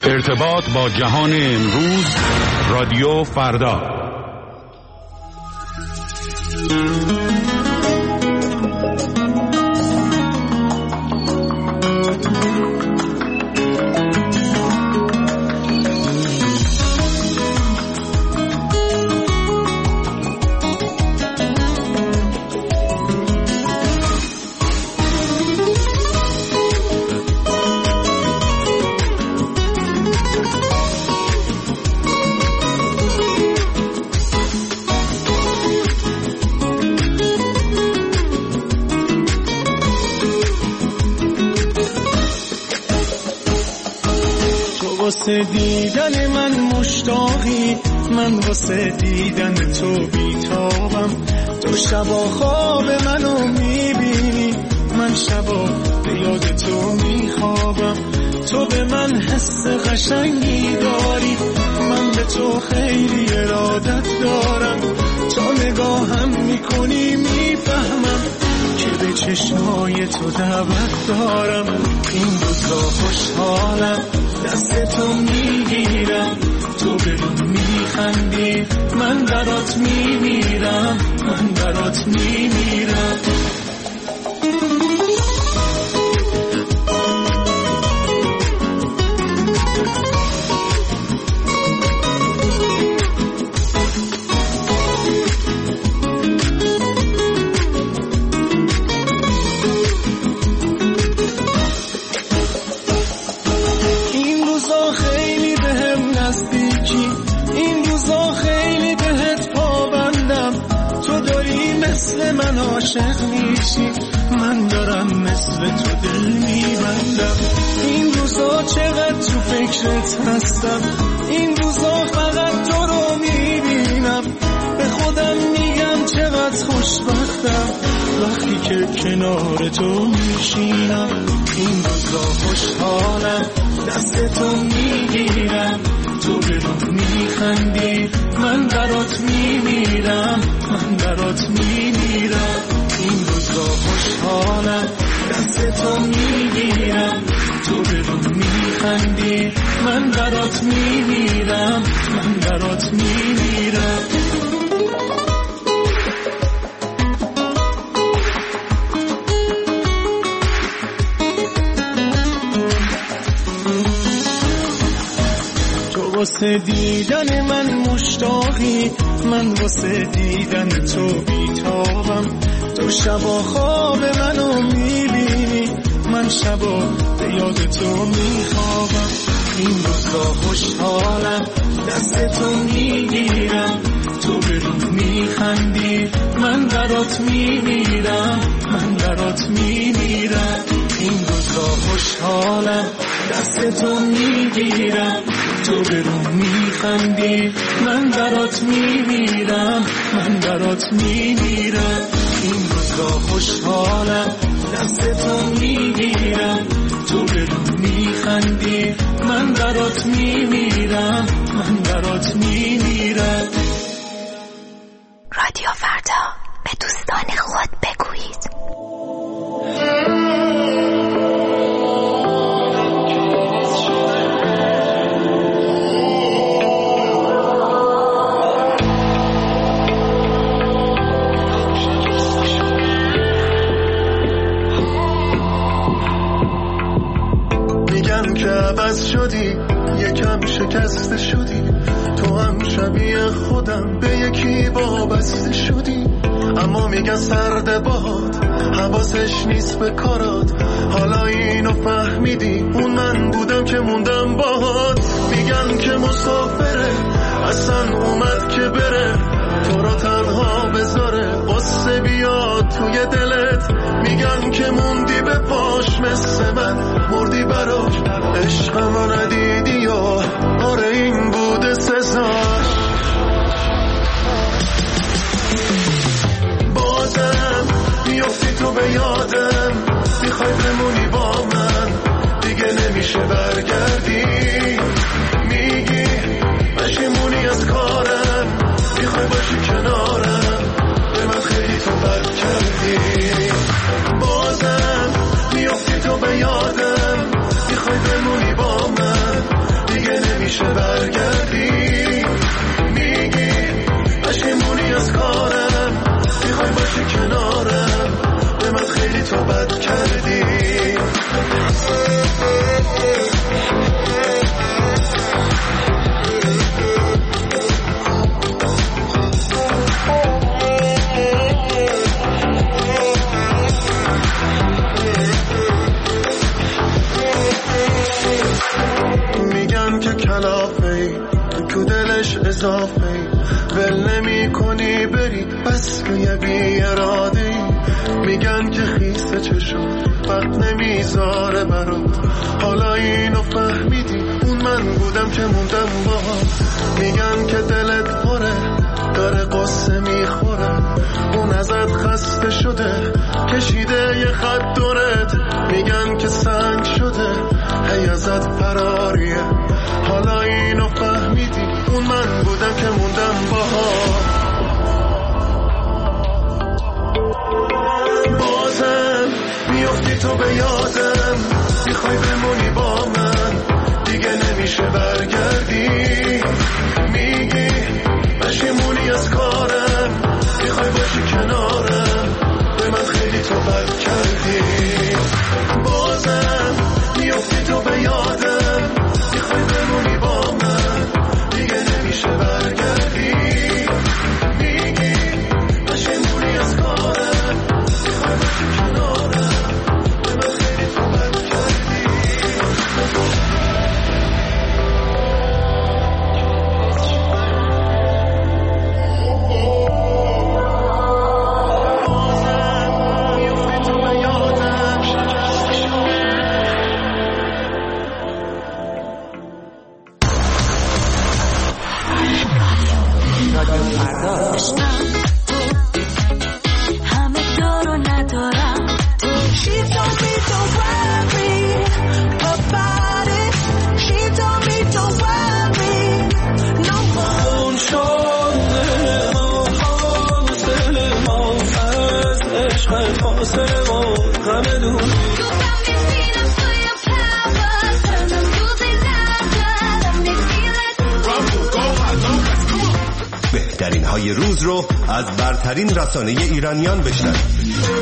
ارتباط با جهان امروز، رادیو فردا. واسه دیدن من مشتاقی، من واسه دیدن تو بیتابم. تو شبا خواب منو میبینی، من شبا به یاد تو میخوابم. تو به من حس قشنگی داری، من به تو خیلی ارادت دارم. تا نگاهم میکنی میفهمم که به چشمای تو دعوت دارم. این روزا خوشحالم، دست تو میگیرم، تو به من میخندی، من برات میمیرم، من برات میمیرم. من عاشق میشی، من دارم مثل تو دل میبندم. این روزا چقدر تو فکرت هستم، این روزا فقط تو رو میبینم. به خودم میگم چقدر خوشبختم وقتی که کنار تو میشینم. این روزا خوشحالم، دست تو میگیرم، تو به رو میخندی، من برات میمیرم، من برات میمیرم. این روزا خوشحالم، دست تو میگیرم، تو به رو میخندی، من برات میمیرم، من برات میمیرم. واسه دیدن من مشتاقی، من واسه دیدن تو بیتابم. تو شبا خواب منو میبینی، من شبا به یاد تو میخوابم. این روزا خوشحالم، دست تو میگیرم، تو به رو میخندی، من برات میمیرم، من برات میمیرم. این روزا خوشحالم، دست تو میگیرم، تو به رو میخندی، من برات میمیرم، من برات میمیرم. این روزا خوشحالم، دست تو میگیرم، تو به رو میخندی، من برات میمیرم، من برات میمیرم. رادیو فردا، به دوستان خود بگویید. که عوض شدی، یکم شکسته شدی، تو هم شبیه خودم به یکی وابسته شدی. اما میگن سرد باد، حواسش نیست به کارات. حالا اینو فهمیدی، اون من بودم که موندم باهات. میگن که مسافره، اصلا اومد که بره، تو رو تنها بذاره، قصه بیاد توی دلت. میگن که موندی به پاش مثل من، مردی براش، عشقمو ندیدی یا آره این بوده سزاش. بازم میافتی تو به یادم، میخوای بمونی با من، دیگه نمیشه برگردی. میگی پشیمونی از کارم، میخوای باشی کنارم، به من خیلی تو بد کردی. بازم میافتی تو به یادم، میخوای بمونی با من، دیگه نمیشه برگردی. میگی پشیمونی از کارم، میخوای باشی کنارم، به من خیلی تو بد کردی. میگن که کلافه‌ای تو دلش اضافه‌ای، ول نمی کنی بری بس که یه بی اراده‌ای. میگن که خیسه چشم وقت نمیذاره برات، حالا اینو فهمیدی اون من بودم که موندم باهات. میگن که دلت پره داره قصه میخوره، اون ازت خسته شده کشیده یه خط دورت. میگن که سنگ شده هی ازت فراریه، حالا اینو فهمیدی اون من بودم که موندم باهات. بازم میافتی تو به یادم، میخوای بمونی با من، دیگه نمیشه برگردی. میگی پشیمونی از کارم، میخوای باشی کنارم، به من خیلی تو بد کردی. بازم میافتی تو به یادم، میخوای بمونی با من، دیگه نمیشه برگردی. میگی پشیمونی از کارم، میخوای باشی کنارم، به من خیلی تو بد کردی. بهترین های روز رو از برترین رسانه ایرانیان بشنوید.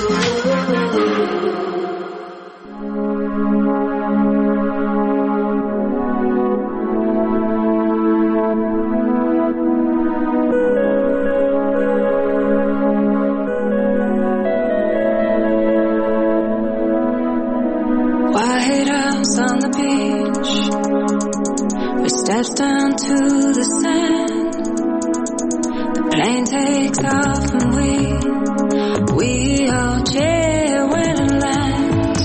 White House on the beach, we steps down to the sand. The plane takes off and we all cheer when it lands.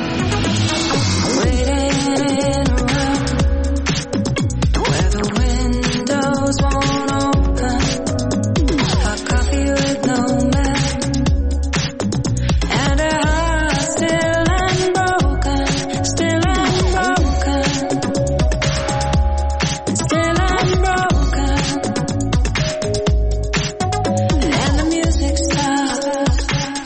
Waiting in a room where the windows won't open. Hot coffee with no milk, and a heart still unbroken, still unbroken, still unbroken. And the music stops.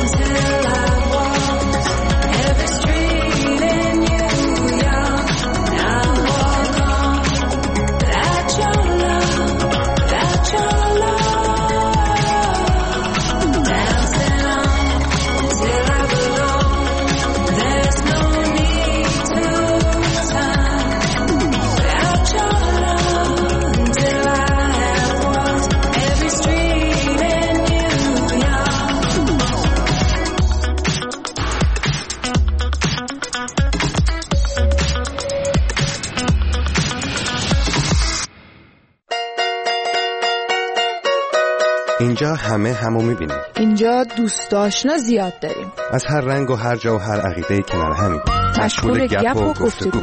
اینجا همه همو میبینیم. اینجا دوست آشنا زیاد داریم. از هر رنگ و هر جا و هر عقیده کنار همیم. مشغول گپ و گفتگو.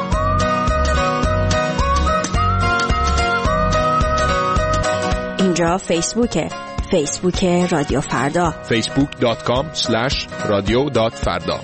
اینجا فیسبوکه. فیسبوک رادیو فردا. facebook.com/radio.farda.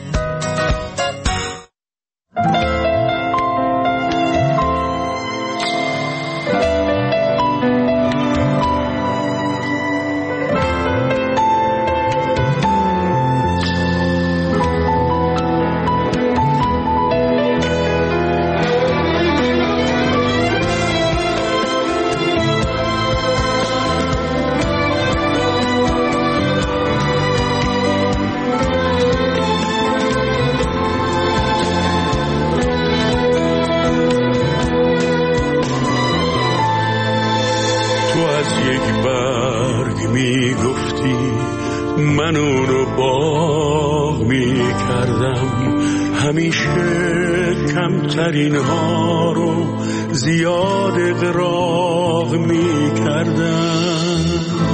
من اونو باغ می کردم، همیشه کمترین ها رو زیاد اغراق می کردم،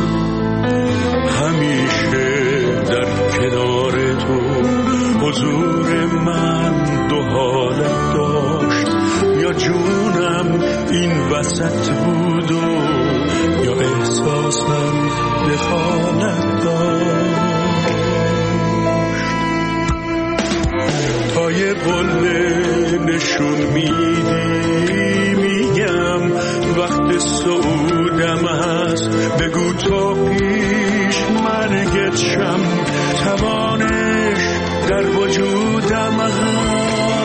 همیشه در کنار تو حضور من دو حالت داشت، یا جونم این وسط بود و یا احساسم دخالت داشت. تا یه قله نشون میدی میگم وقت صعودم هست، بگو تا پیش مرگت شم، توانش در وجودم هست.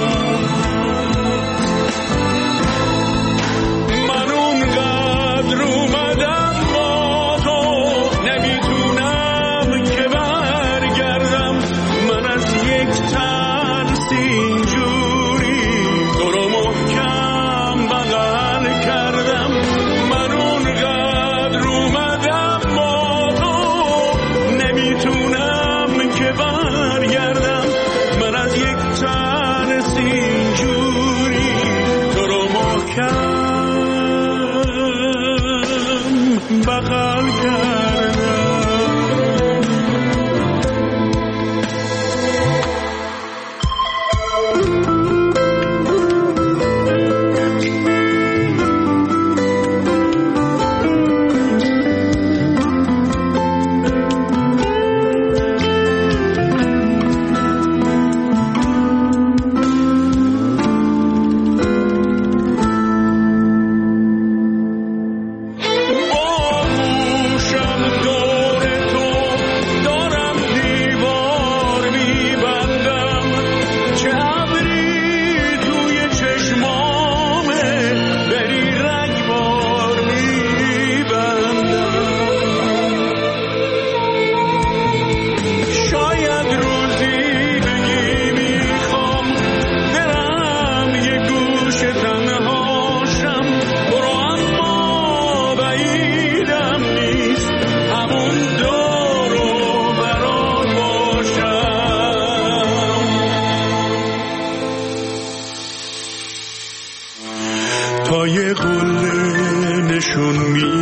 تا یه قله نشون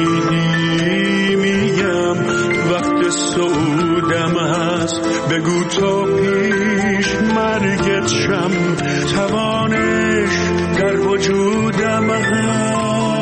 میدی میگم وقت صعودم هست، بگو تا پیش مرگت شم، توانش در وجودم هست.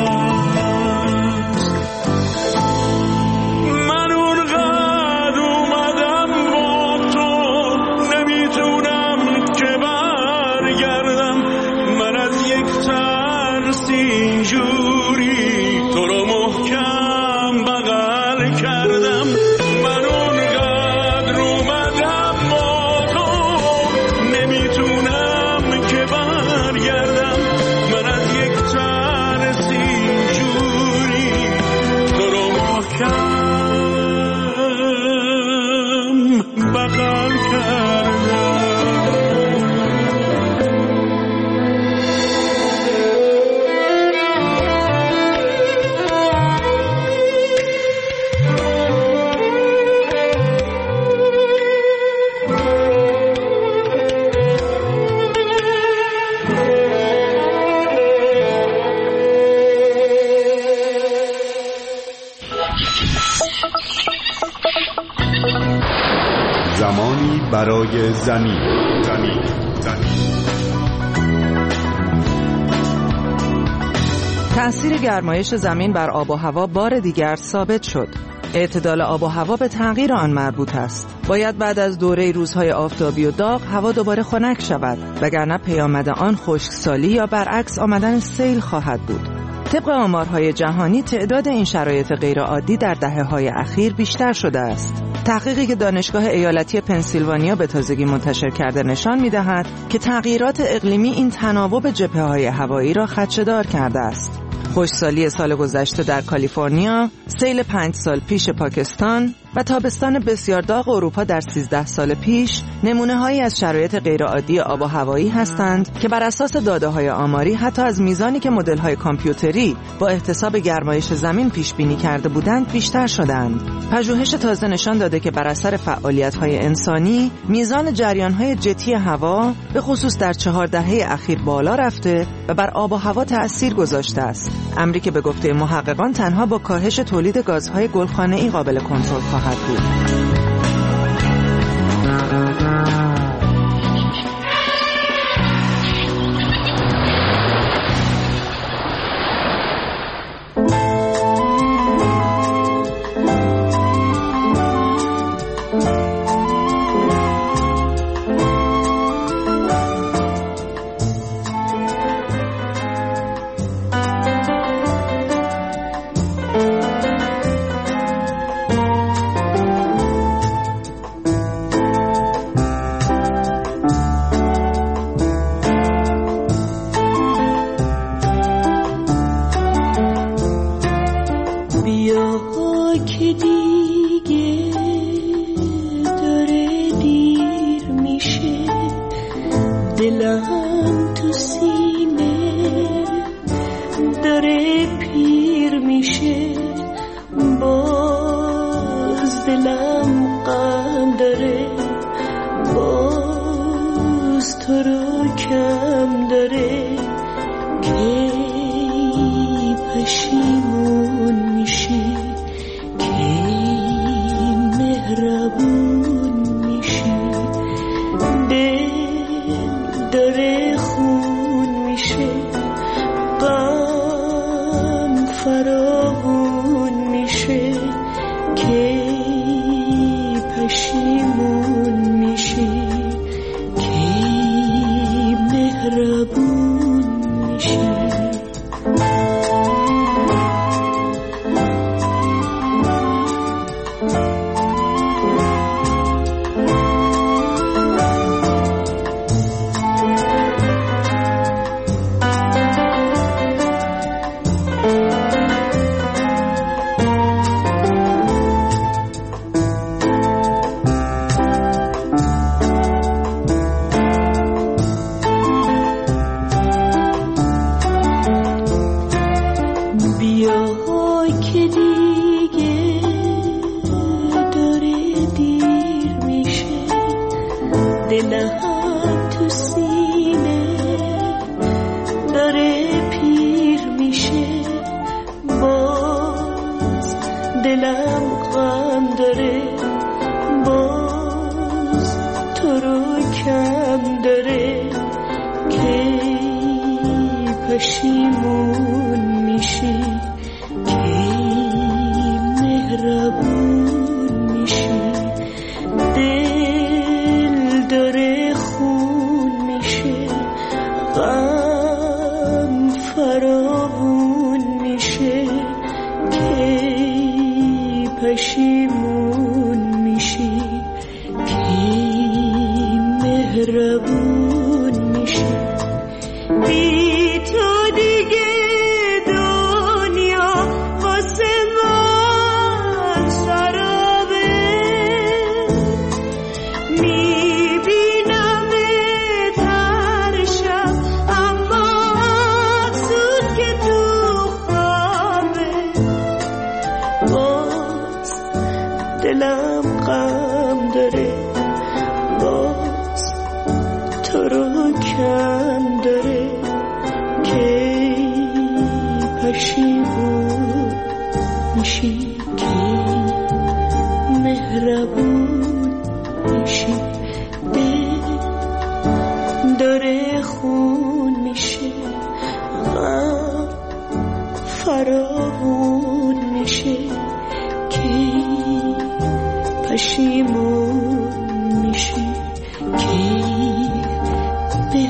من اونقدر اومدم با تو نمیتونم که برگردم، من از یک ترس اینجوری تو رو محکم بغل کردم. من اونقدر اومدم بغل کردم. زمانی برای زمین. تأثیر گرمایش زمین بر آب و هوا بار دیگر ثابت شد. اعتدال آب و هوا به تغییر آن مربوط است. باید بعد از دوره روزهای آفتابی و داغ هوا دوباره خنک شود، وگرنه پیامد آن خشکسالی یا برعکس آمدن سیل خواهد بود. طبق آمارهای جهانی تعداد این شرایط غیرعادی در دهه‌های اخیر بیشتر شده است. تحقیقی که دانشگاه ایالتی پنسیلوانیا به تازگی منتشر کرده نشان می‌دهد که تغییرات اقلیمی این تناوب جبهه‌های هوایی را خدشه‌دار کرده است. خشکسالی سال گذشته در کالیفرنیا، سیل 5 سال پیش پاکستان و تابستان بسیار داغ اروپا در 13 سال پیش نمونه‌هایی از شرایط غیرعادی آب و هوایی هستند که بر اساس داده‌های آماری حتی از میزانی که مدل‌های کامپیوتری با احتساب گرمایش زمین پیش بینی کرده بودند بیشتر شدند. پژوهش تازه نشان داده که بر اثر فعالیت‌های انسانی میزان جریان‌های جتی هوا به خصوص در 4 دهه اخیر بالا رفته و بر آب و هوا تأثیر گذاشته است. امری که به گفته محققان تنها با کاهش تولید گازهای گلخانه‌ای قابل کنترل خواهد بود.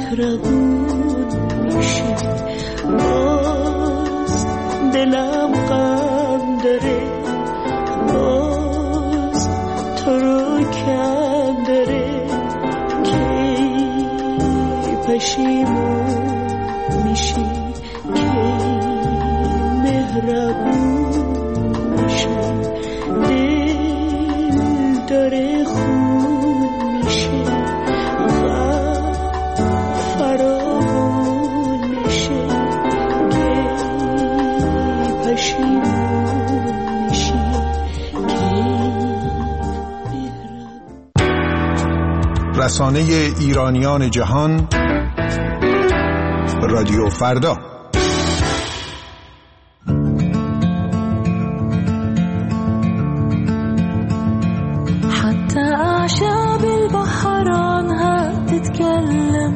مهربون میشه. باز دلم غم داره، باز تو رو کم داره، کی پشیمون میشی، کی مهربون میشه. دل داره خون میشه، غم فراوون میشه، کی پشیمون میشی، کی مهربون. رسانه ایرانیان جهان، رادیو فردا. حتى أعشاب البحر عنها تتكلم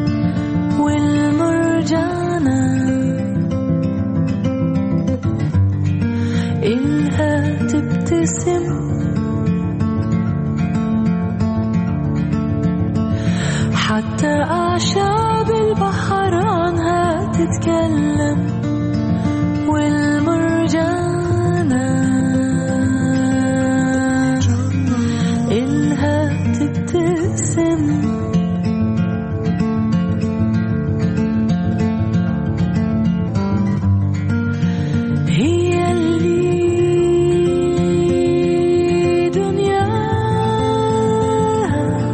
والمرجانة إلها تبتسم، حتى أعشاب البحر عنها تتكلم والمرجانة إلها تبتسم. هي اللي دنياها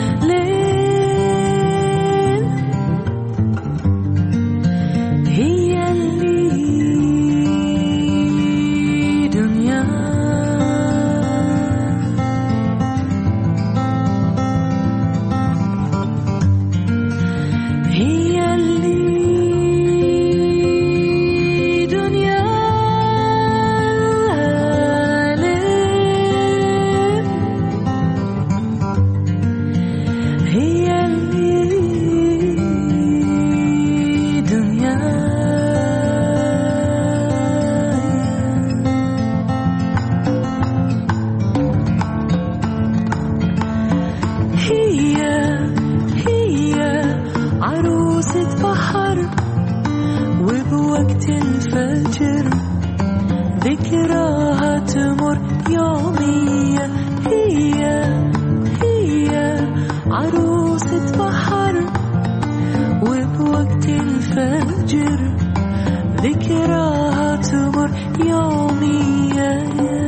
ليل، هي اللي وقت الفجر ذكراها تمر يومية. هي عروسة بحر وبوقت الفجر ذكراها تمر يومية.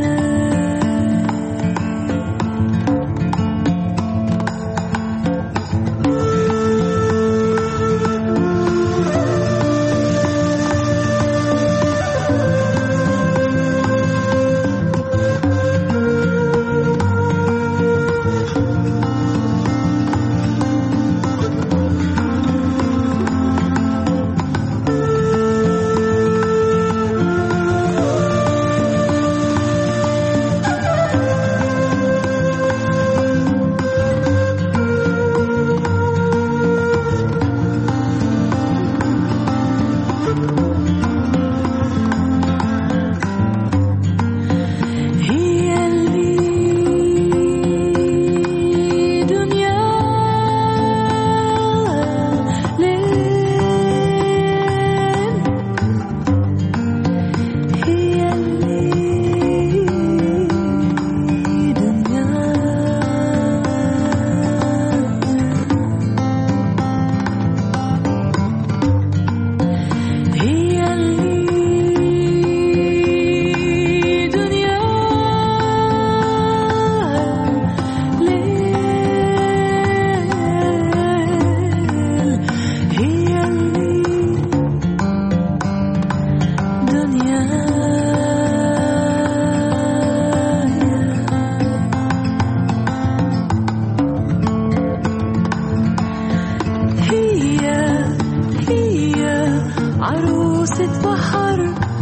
عروسة بحر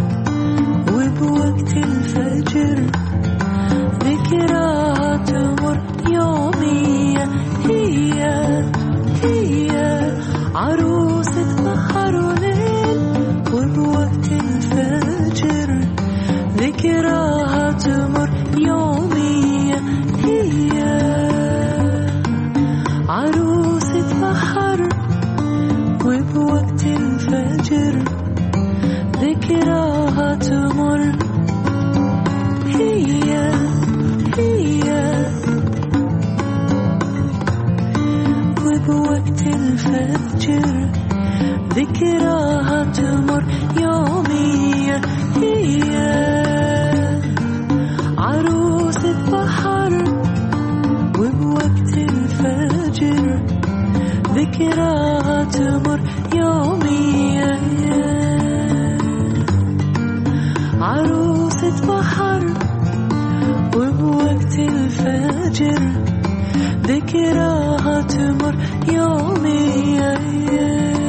وبوقت الفجر ذكراها تمر يومية. هي عروسة بحر وليل وبوقت الفجر ذكراها تمر يومية. هي عروسة بحر تنفجر ذكراها تمر يومية هي عروسة بحر وبوقت الفجر ذكراها تمر يومية عروسة بحر وبوقت الفجر ذكراها تمر يومية